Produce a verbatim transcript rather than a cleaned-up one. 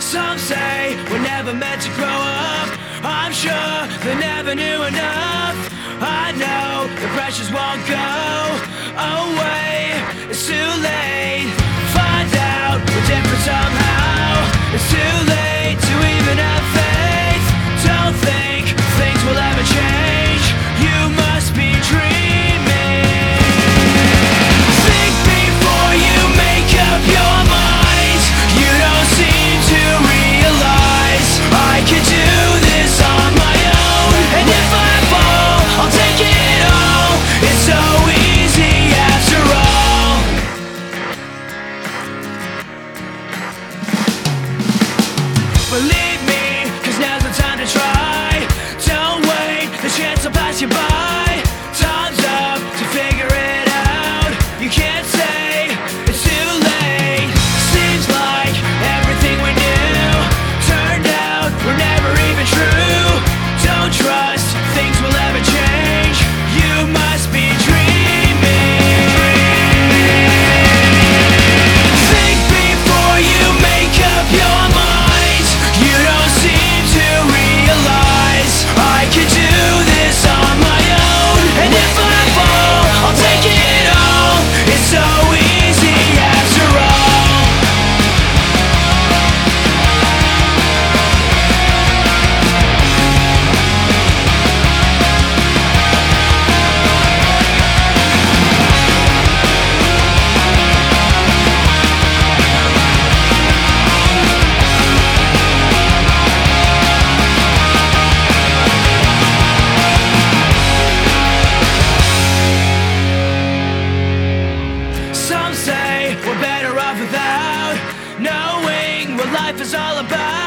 Some say we're never meant to grow up. I'm sure they never knew enough. I know the pressures won't go away. It's too late. Find out we're different somehow. It's too late to even have faith. Don't think things will ever change. You must be dreaming. Think before you make up your mind. You don't seem to realize I can do this on my own. And if I fall, I'll take it all. It's so easy after all. Believe me, cause now's the time to try. Don't wait, the chance will pass you by. Time's up to figure it out. You can't say it's too late. Seems like everything we knew turned out were never even true. Don't trust things will ever change. You must be dreaming. Think before you make up your mind. You don't seem to realize I can do this on my own. And if I fall, I'll take it all. It's so easy after all. Some say we're better off without knowing what life is all about.